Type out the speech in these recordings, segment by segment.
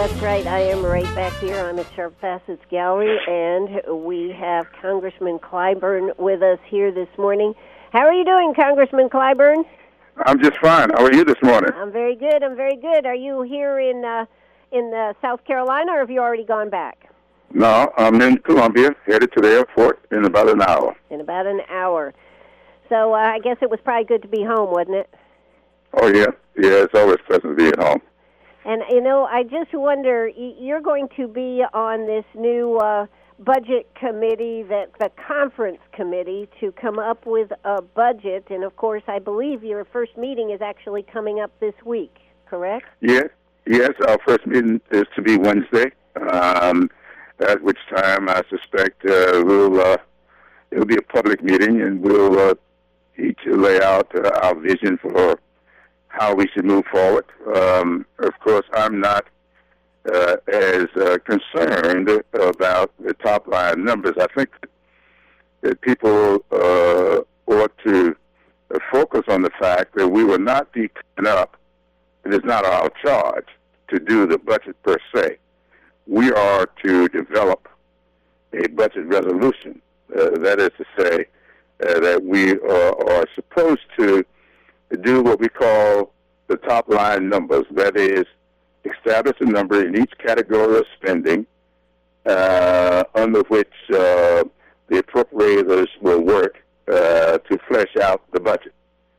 That's right. I am right back here. I'm at Sharp Facets Gallery, and we have Congressman Clyburn with us here this morning. How are you doing, Congressman Clyburn? I'm just fine. How are you this morning? I'm very good. I'm very good. Are you here in South Carolina, or have you already gone back? No, I'm in Columbia, headed to the airport in about an hour. In about an hour. So I guess it was probably good to be home, wasn't it? Oh, yeah. Yeah, it's always pleasant to be at home. And, I just wonder, you're going to be on this new budget committee, the conference committee, to come up with a budget. And, of course, I believe your first meeting is actually coming up this week, correct? Yes, our first meeting is to be Wednesday, at which time I suspect it'll be a public meeting, and we'll each lay out our vision for how we should move forward. Of course, I'm not as concerned about the top line numbers. I think that people ought to focus on the fact that we will not be coming up. It is not our charge to do the budget per se. We are to develop a budget resolution. That is to say that we are supposed to do what we call the top line numbers. That is, establish a number in each category of spending under which the appropriators will work to flesh out the budget.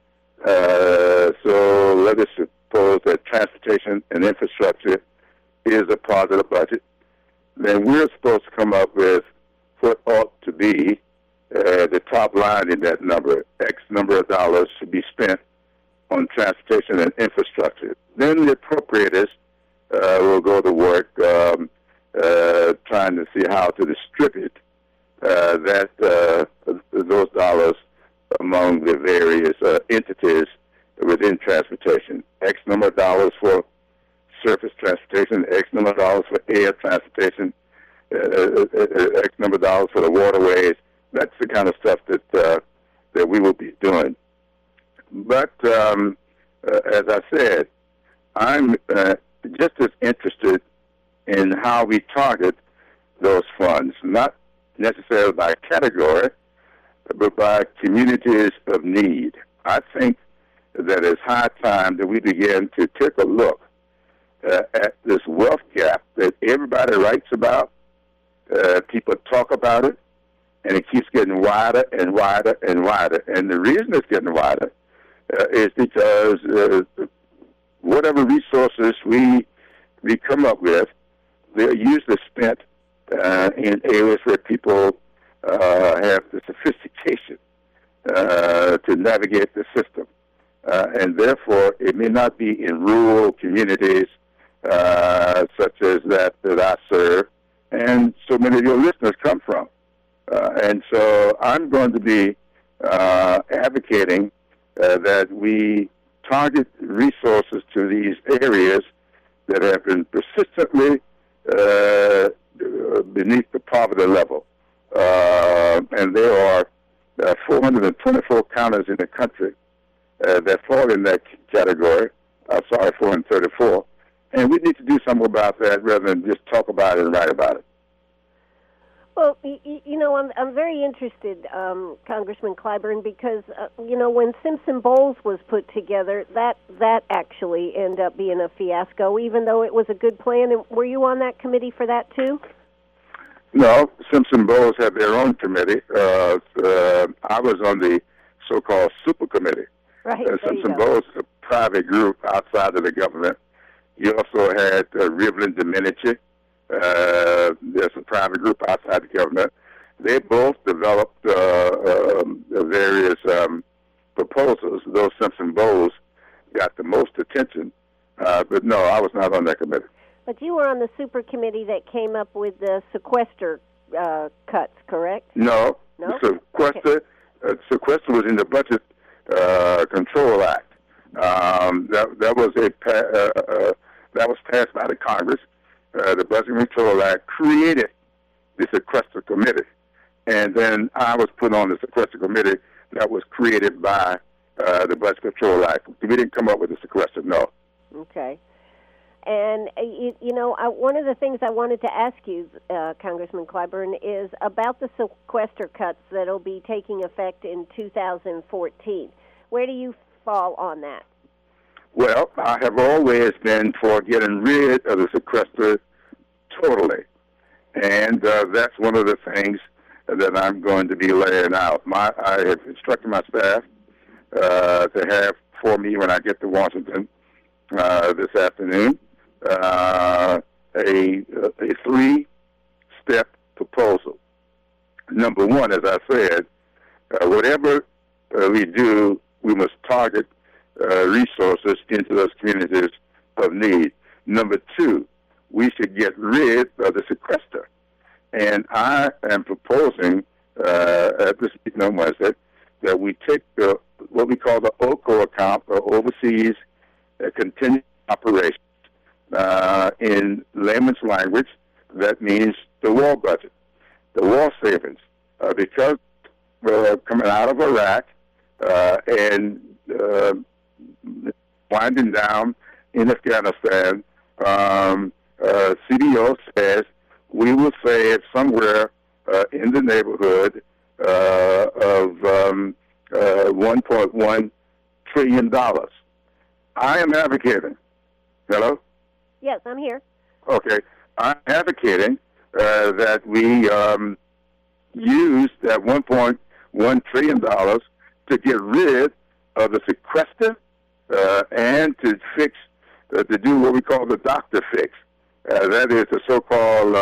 So let us suppose that transportation and infrastructure is a part of the budget. Then we're supposed to come up with what ought to be the top line in that number. X number of dollars should be spent on transportation and infrastructure. Then the appropriators will go to work trying to see how to distribute those dollars among the various entities within transportation. X number of dollars for surface transportation, X number of dollars for air transportation, X number of dollars for the waterways. That's the kind of stuff that we will be doing. But as I said, I'm just as interested in how we target those funds, not necessarily by category, but by communities of need. I think that it's high time that we begin to take a look at this wealth gap that everybody writes about. People talk about it, and it keeps getting wider and wider and wider. And the reason it's getting wider is because whatever resources we come up with, they're usually spent in areas where people have the sophistication to navigate the system. And therefore, it may not be in rural communities such as that I serve, and so many of your listeners come from. And so I'm going to be advocating that we target resources to these areas that have been persistently beneath the poverty level. And there are 424 counties in the country that fall in that category. 434. And we need to do something about that rather than just talk about it and write about it. Well, I'm very interested, Congressman Clyburn, because, when Simpson Bowles was put together, that actually ended up being a fiasco, even though it was a good plan. And were you on that committee for that, too? No, Simpson Bowles had their own committee. I was on the so-called super committee. Right. Simpson Bowles is a private group outside of the government. You also had Rivlin Domenici. There's a private group outside the government. They both developed various proposals. Those Simpson Bowles got the most attention. But no, I was not on that committee. But you were on the super committee that came up with the sequester cuts, correct? No. Sequester was in the Budget Control Act. That was passed by the Congress. The Budget Control Act created the sequester committee, and then I was put on the sequester committee that was created by the Budget Control Act. We didn't come up with the sequester, no. Okay. And, one of the things I wanted to ask you, Congressman Clyburn, is about the sequester cuts that will be taking effect in 2014. Where do you fall on that? Well, I have always been for getting rid of the sequester totally. And that's one of the things that I'm going to be laying out. I have instructed my staff to have for me when I get to Washington this afternoon a three-step proposal. Number one, as I said, whatever we do, we must target resources into those communities of need. Number two, we should get rid of the sequester. And I am proposing at this meeting on Wednesday that we take what we call the OCO account, or Overseas Continuing Operations. In layman's language, that means the war budget, the war savings. Because we're coming out of Iraq and winding down in Afghanistan, CBO says we will save somewhere in the neighborhood of $1.1 trillion. I am advocating. Hello? Yes, I'm here. Okay. I'm advocating that we use that $1.1 trillion to get rid of the sequester and to fix, to do what we call the doctor fix. That is the so-called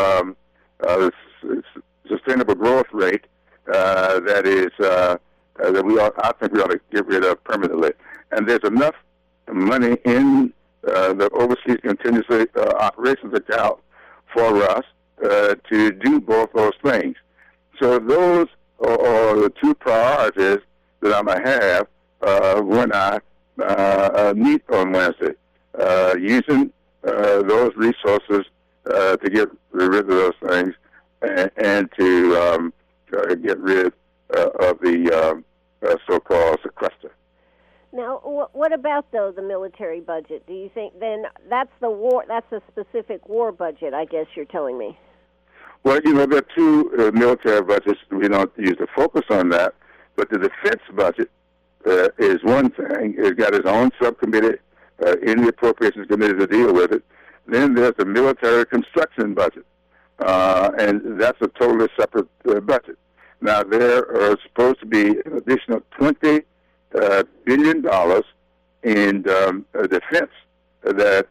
sustainable growth rate that is that I think we ought to get rid of permanently. And there's enough money in the Overseas Contingency Operations account for us to do both those things. So those are the two priorities that I'm going to have when I meet on Wednesday, using those resources to get rid of those things and to get rid of the so-called sequester. Now, what about, though, the military budget? Do you think then that's the war? That's a specific war budget, I guess you're telling me. Well, there are two military budgets. We don't use to focus on that. But the defense budget is one thing. It's got its own subcommittee in the Appropriations Committee to deal with it. Then there's the military construction budget, and that's a totally separate budget. Now, there are supposed to be an additional $20 billion in defense that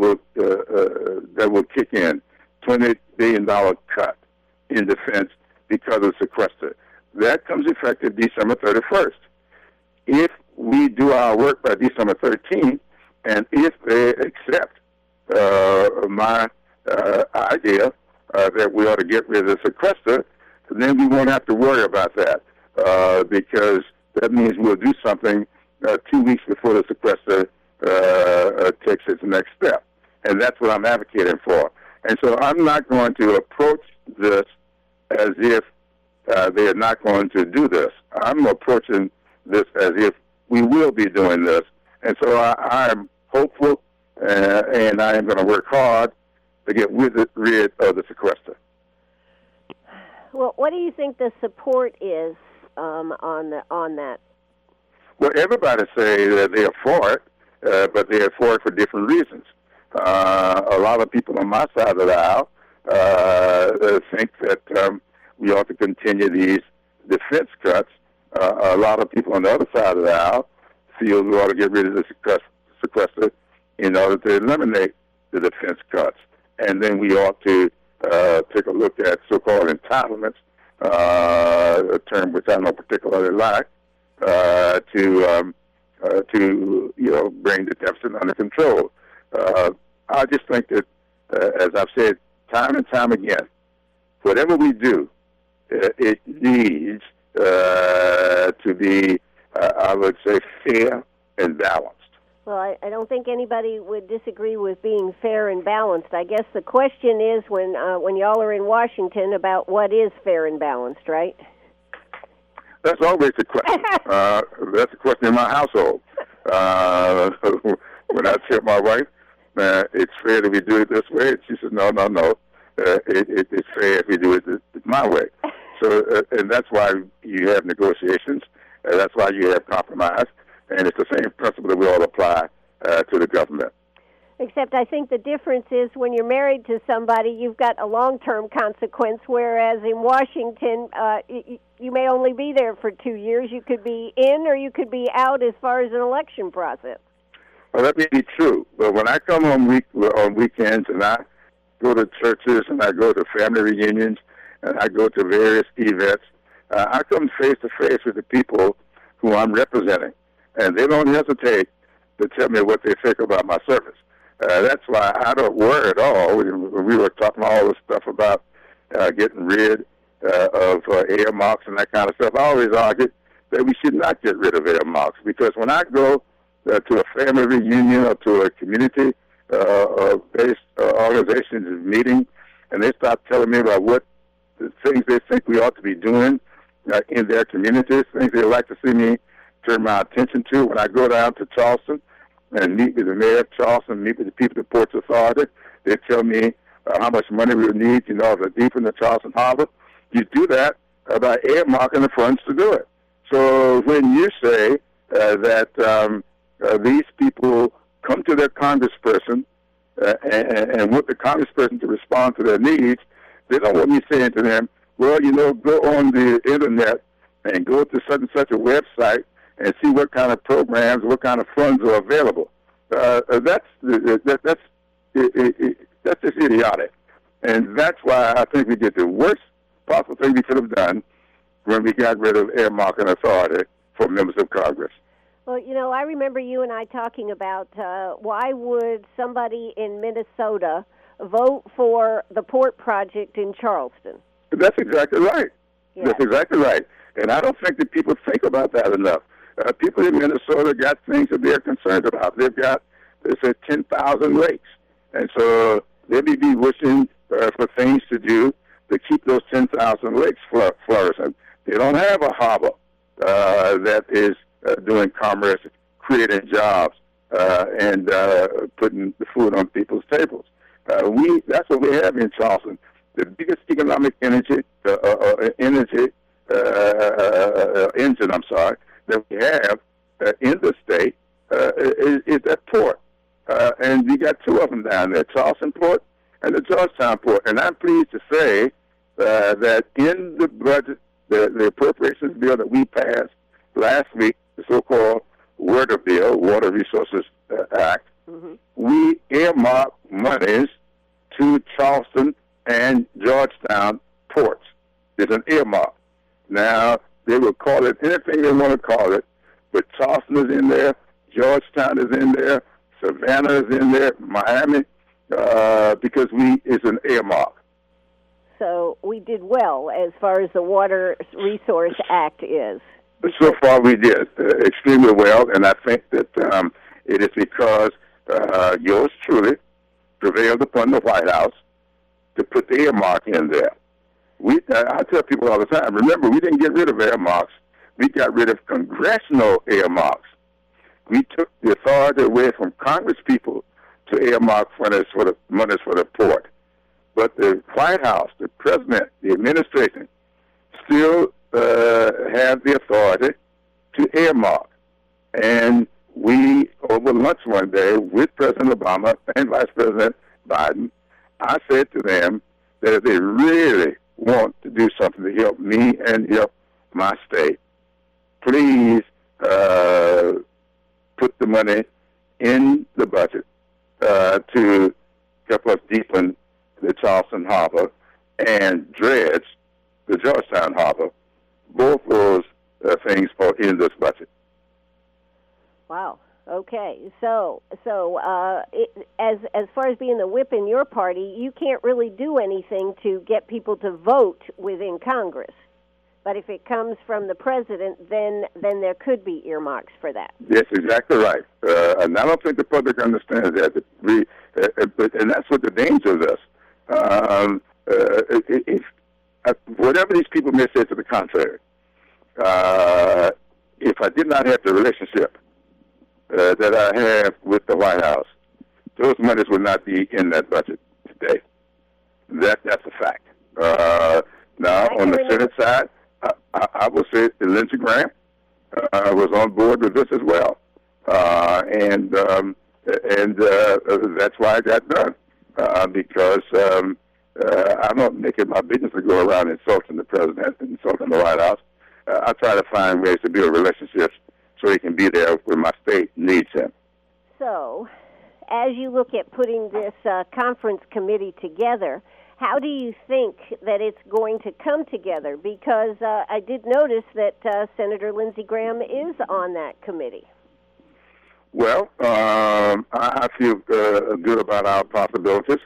will kick in. $20 billion cut in defense because of sequester. That comes effective December 31st. If we do our work by December 13th, and if they accept my idea that we ought to get rid of the sequester, then we won't have to worry about that because that means we'll do something 2 weeks before the sequester takes its next step. And that's what I'm advocating for. And so I'm not going to approach this as if they are not going to do this. I'm approaching this as if we will be doing this. And so I am hopeful, and I am going to work hard to get rid of the sequester. Well, what do you think the support is on that? Well, everybody say that they are for it, but they are for it for different reasons. A lot of people on my side of the aisle think that we ought to continue these defense cuts. A lot of people on the other side of the aisle feel we ought to get rid of the sequester in order to eliminate the defense cuts. And then we ought to take a look at so-called entitlements, a term which I don't particularly like, to bring the deficit under control. I just think that, as I've said time and time again, whatever we do, it needs to be, I would say, fair and balanced. Well, I don't think anybody would disagree with being fair and balanced. I guess the question is when y'all are in Washington about what is fair and balanced, right? That's always the question. That's the question in my household. When I tell my wife, it's fair that we do it this way. And she said, no. It's fair if we do it my way. So, and that's why you have negotiations. That's why you have compromise. And it's the same principle that we all apply to the government. Except I think the difference is when you're married to somebody, you've got a long-term consequence, whereas in Washington, you may only be there for 2 years. You could be in or you could be out as far as an election process. Well, that may be true. But when I come on weekends and I go to churches and I go to family reunions and I go to various events, I come face-to-face with the people who I'm representing. And they don't hesitate to tell me what they think about my service. That's why I don't worry at all. We were talking all this stuff about getting rid of earmarks and that kind of stuff. I always argued that we should not get rid of earmarks because when I go to a family reunion or to a community-based organization's meeting and they start telling me about what the things they think we ought to be doing in their communities, things they'd like to see me turn my attention to, when I go down to Charleston and meet with the mayor of Charleston, meet with the people of the Ports Authority, they tell me how much money we would need, to deepen the Charleston Harbor. You do that by earmarking the funds to do it. So when you say that these people come to their congressperson and want the congressperson to respond to their needs, they don't want me saying to them, well, go on the internet and go to such and such a website and see what kind of programs, what kind of funds are available. That's just idiotic. And that's why I think we did the worst possible thing we could have done when we got rid of earmarking authority for members of Congress. Well, I remember you and I talking about why would somebody in Minnesota vote for the port project in Charleston? That's exactly right. Yeah. That's exactly right. And I don't think that people think about that enough. People in Minnesota got things that they're concerned about. They've got, they said, 10,000 lakes. And so they may be wishing for things to do to keep those 10,000 lakes flourishing. They don't have a harbor that is doing commerce, creating jobs, and putting the food on people's tables. That's what we have in Charleston. The biggest economic engine, that we have in the state is that port. And we got two of them down there, Charleston Port and the Georgetown Port. And I'm pleased to say that in the budget, the appropriations bill that we passed last week, the so-called WRDA bill, Water Resources Act, we earmarked monies to Charleston and Georgetown ports. It's an earmark. Now, they will call it anything they want to call it, but Charleston is in there, Georgetown is in there, Savannah is in there, Miami, because it's an earmark. So we did well as far as the Water Resource Act is. So far we did extremely well, and I think that it is because yours truly prevailed upon the White House to put the earmark in there. I tell people all the time, remember, we didn't get rid of earmarks. We got rid of congressional earmarks. We took the authority away from Congress people to earmark monies for the port. But the White House, the president, the administration, still have the authority to earmark. And we, over lunch one day with President Obama and Vice President Biden, I said to them that if they really want to do something to help me and help my state, please put the money in the budget to help us deepen the Charleston Harbor and dredge the Georgetown Harbor. Both those things are in this budget. Wow. Okay. So as far as being the whip in your party, you can't really do anything to get people to vote within Congress. But if it comes from the president, then there could be earmarks for that. Yes, exactly right. And I don't think the public understands that. And that's what the danger of this. Whatever these people may say to the contrary, if I did not have the relationship that I have with the White House, those monies will not be in that budget today. That's a fact. Now, on the Senate side, I will say that Lindsey Graham was on board with this as well, and that's why it got done. Because I don't make it my business to go around insulting the president, insulting the White House. I try to find ways to build relationships so he can be there when my state needs him. So, as you look at putting this conference committee together, how do you think that it's going to come together? Because I did notice that Senator Lindsey Graham is on that committee. Well, I feel good about our possibilities.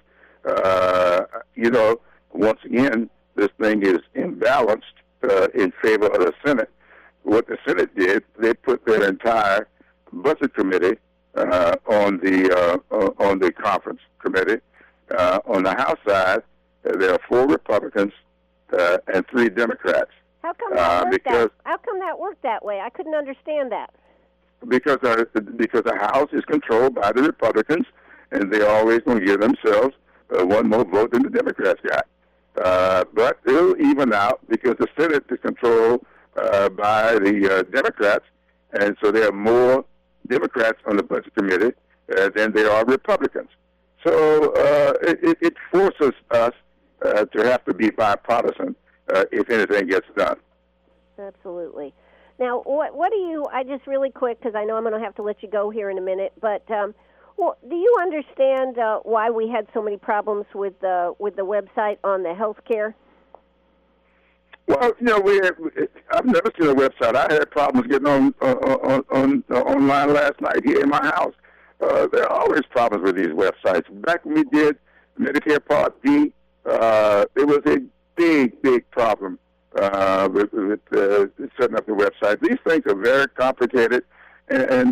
Once again, this thing is imbalanced in favor of the Senate. What the Senate did, they put their entire budget committee on the conference committee. On the House side, there are 4 Republicans and 3 Democrats. How come that worked that way? I couldn't understand that. Because the House is controlled by the Republicans, and they're always going to give themselves one more vote than the Democrats got. But it'll even out because the Senate is controlled by the Democrats, and so there are more Democrats on the Budget Committee than there are Republicans. So it forces us to have to be bipartisan if anything gets done. Absolutely. Now, what do you, I just really quick, because I know I'm going to have to let you go here in a minute, but do you understand why we had so many problems with the website on the health care? Well, I've never seen a website. I had problems getting on online last night here in my house. There are always problems with these websites. Back when we did Medicare Part D, there was a big problem with setting up the website. These things are very complicated, and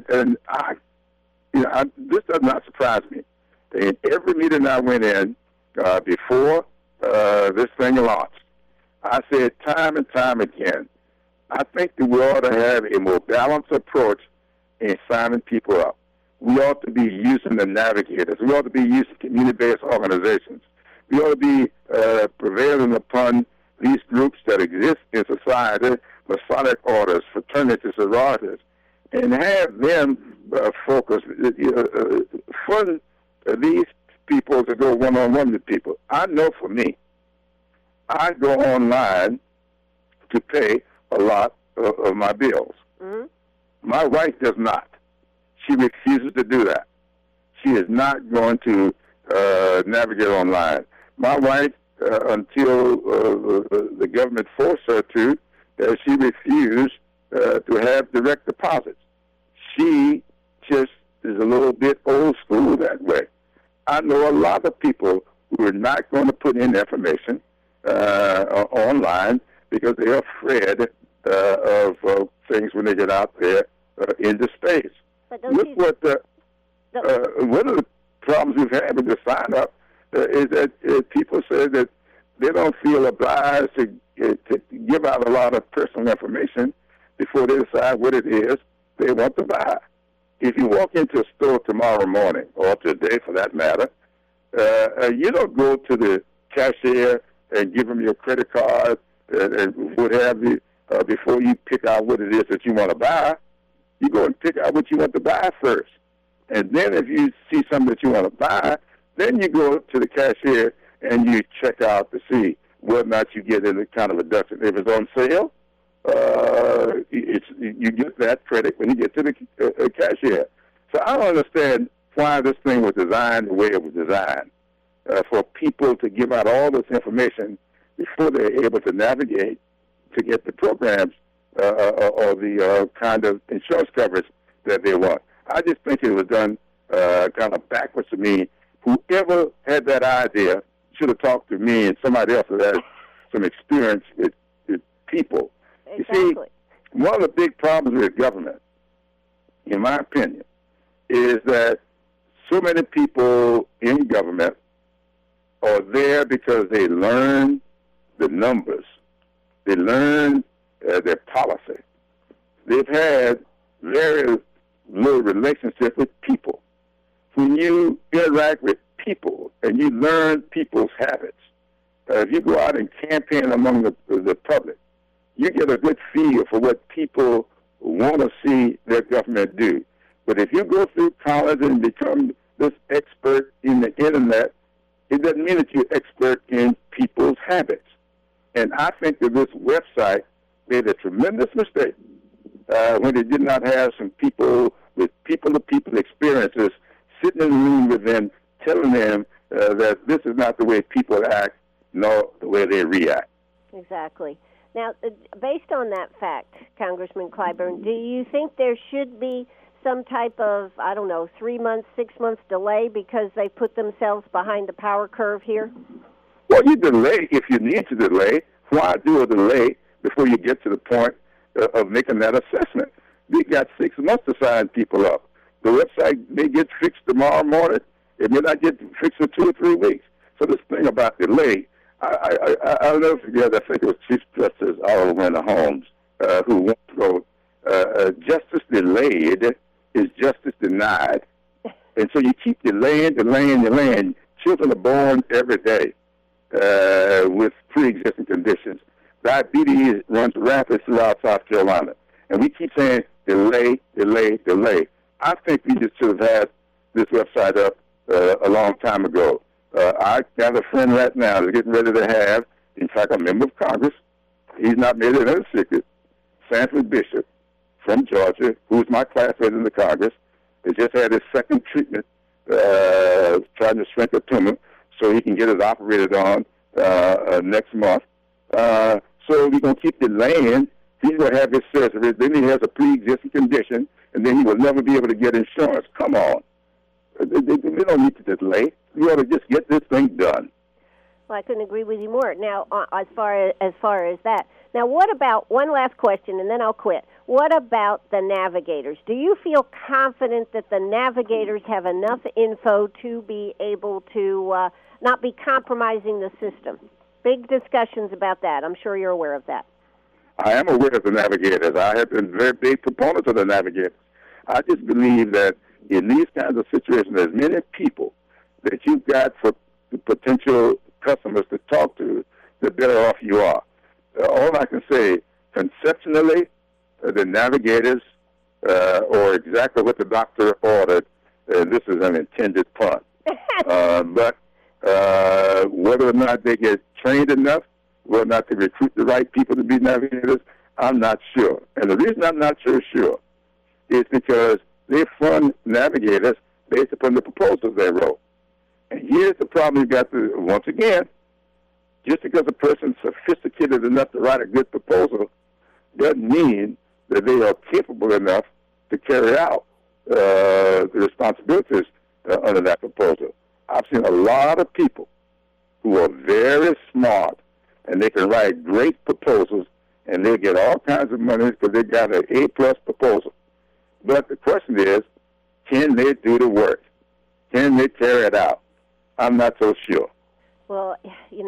this does not surprise me. In every meeting I went in before this thing launched, I said time and time again, I think that we ought to have a more balanced approach in signing people up. We ought to be using the navigators. We ought to be using community-based organizations. We ought to be prevailing upon these groups that exist in society, Masonic orders, fraternities, sororities, and have them focus, fund these people to go one-on-one with people. I know for me, I go online to pay a lot of my bills. Mm-hmm. My wife does not. She refuses to do that. She is not going to navigate online. My wife, until the government forced her to, she refused to have direct deposits. She just is a little bit old school that way. I know a lot of people who are not going to put in information online because they're afraid of things when they get out there into space. Look what one of the problems we've had with the sign-up is that people say that they don't feel obliged to give out a lot of personal information before they decide what it is they want to buy. If you walk into a store tomorrow morning, or today for that matter, you don't go to the cashier and give them your credit card and what have you before you pick out what it is that you want to buy. You go and pick out what you want to buy first. And then if you see something that you want to buy, then you go to the cashier and you check out to see whether or not you get any kind of reduction. If it's on sale, you get that credit when you get to the cashier. So I don't understand why this thing was designed the way it was designed, for people to give out all this information before they're able to navigate to get the programs or the kind of insurance coverage that they want. I just think it was done kind of backwards to me. Whoever had that idea should have talked to me and somebody else that has some experience with people. Exactly. You see, one of the big problems with government, in my opinion, is that so many people in government are there because they learn the numbers. They learn their policy. They've had very little relationship with people. when you interact with people and you learn people's habits, if you go out and campaign among the public, you get a good feel for what people want to see their government do. But if you go through college and become this expert in the internet, it doesn't mean that you're expert in people's habits. And I think that this website made a tremendous mistake when they did not have some people with people-to-people experiences sitting in the room with them, telling them that this is not the way people act, nor the way they react. Exactly. Now, based on that fact, Congressman Clyburn, do you think there should be some type of, 3 months, 6 months delay because they put themselves behind the power curve here? Well, you delay if you need to delay. Why do a delay before you get to the point of making that assessment? We got 6 months to sign people up. The website may get fixed tomorrow morning. It may not get fixed for 2 or 3 weeks. So this thing about delay, I'll never forget, I think it was Chief Justice Oliver Wendell Holmes who once wrote, justice delayed is justice denied. And so you keep delaying. Children are born every day with pre-existing conditions. Diabetes runs rampant throughout South Carolina. And we keep saying delay. I think we just should have had this website up a long time ago. I got a friend right now that's getting ready to have, in fact, a member of Congress. He's not made it in a secret. Sanford Bishop from Georgia, who's my classmate in the Congress, has just had his second treatment trying to shrink a tumor so he can get it operated on next month. So we're going to keep delaying. He's going to have his surgery. Then he has a pre-existing condition, and then he will never be able to get insurance. Come on. We don't need to delay. We ought to just get this thing done. Well, I couldn't agree with you more. Now, as far as that. Now, what about, one last question, and then I'll quit. What about the navigators? Do you feel confident that the navigators have enough info to be able to not be compromising the system? Big discussions about that. I'm sure you're aware of that. I am aware of the navigators. I have been very big proponents of the navigators. I just believe that in these kinds of situations, as many people that you've got for potential customers to talk to, the better off you are. All I can say, conceptually, the navigators, or exactly what the doctor ordered, this is an intended pun. But whether or not they get trained enough, whether or not they recruit the right people to be navigators, I'm not sure. And the reason I'm not so sure is because they fund navigators based upon the proposals they wrote. And here's the problem you got to, once again, just because a person's sophisticated enough to write a good proposal doesn't mean that they are capable enough to carry out the responsibilities under that proposal. I've seen a lot of people who are very smart, and they can write great proposals, and they get all kinds of money because they got an A-plus proposal. But the question is, can they do the work? Can they carry it out? I'm not so sure. Well,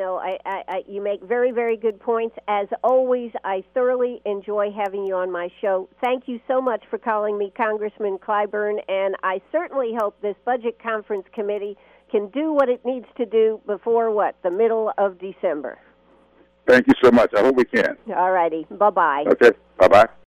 you make very, very good points. As always, I thoroughly enjoy having you on my show. Thank you so much for calling me, Congressman Clyburn, and I certainly hope this Budget Conference Committee can do what it needs to do before, the middle of December. Thank you so much. I hope we can. All righty. Bye-bye. Okay. Bye-bye.